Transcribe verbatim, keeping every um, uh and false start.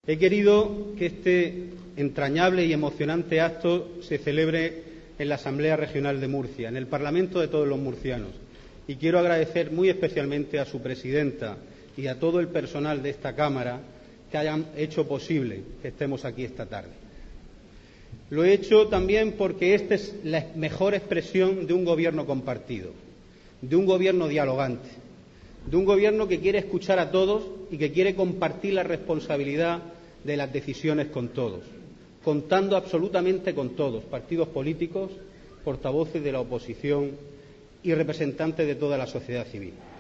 He querido que este entrañable y emocionante acto se celebre en la Asamblea Regional de Murcia, en el Parlamento de todos los murcianos, y quiero agradecer muy especialmente a su presidenta y a todo el personal de esta Cámara que hayan hecho posible que estemos aquí esta tarde. Lo he hecho también porque esta es la mejor expresión de un gobierno compartido, de un gobierno dialogante, de un gobierno que quiere escuchar a todos y que quiere compartir la responsabilidad de las decisiones con todos, contando absolutamente con todos, partidos políticos, portavoces de la oposición y representantes de toda la sociedad civil.